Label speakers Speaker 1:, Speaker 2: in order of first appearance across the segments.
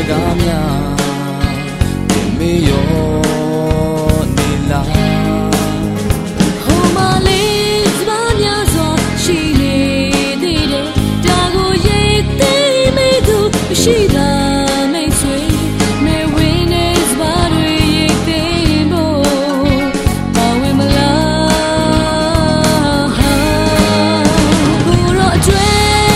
Speaker 1: ကားများမေယောနေလာ
Speaker 2: ဟိုမလေးစပါးများစွာရှိနေသေးတယ်ဒါကိုရိတ်သိမ်းမိသူမရှိတာမိတ်ဆွေမဲဝင်းနေစပါးတွေရိတ်သိမ်းဖို့ပါဝင်မလားကိုရောအကျွဲ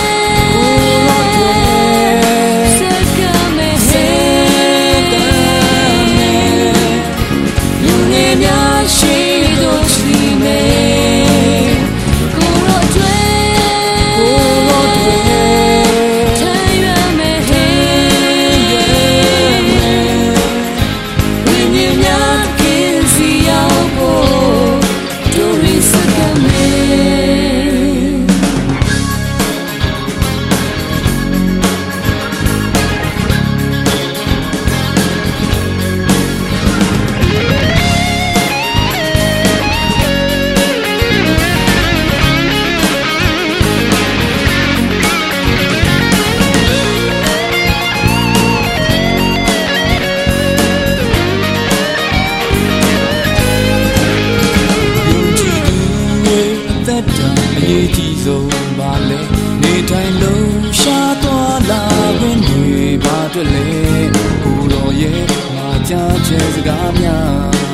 Speaker 1: အရေးကြီးဆုံးပါလေနေတိုင်းလုံးရှားသွားလာခွင့်တွေဘာအတွက်လဲကိုတော်ရဲ့ငါကြားချဲစကားများ